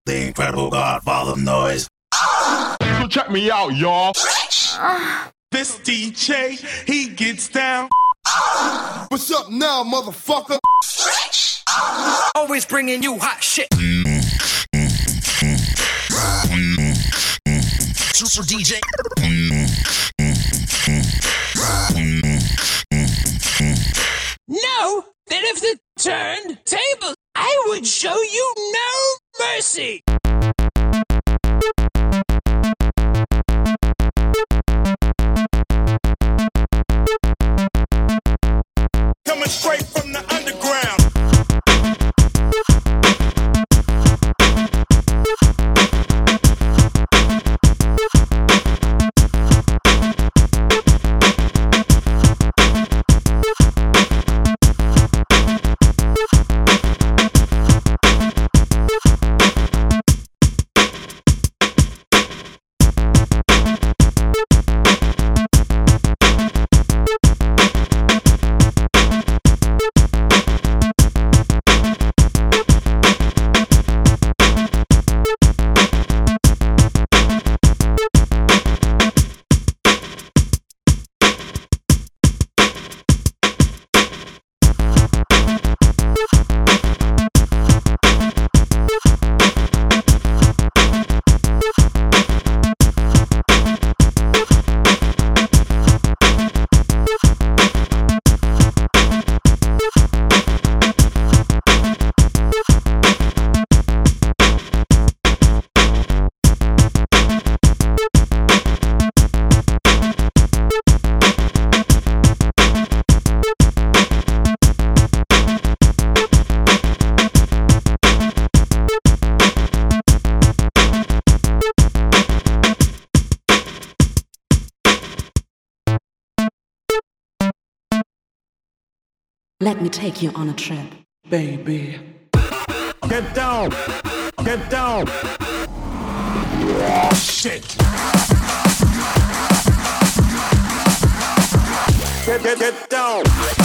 The incredible Godfather of noise. So check me out, y'all. This DJ, he gets down. What's up now, motherfucker? Always bringing you hot shit. Super DJ. Know that if the turned tables, I would show you no mercy. Coming straight from the underground. Let me take you on a trip, baby. Get down. Get down. Shit. Get down.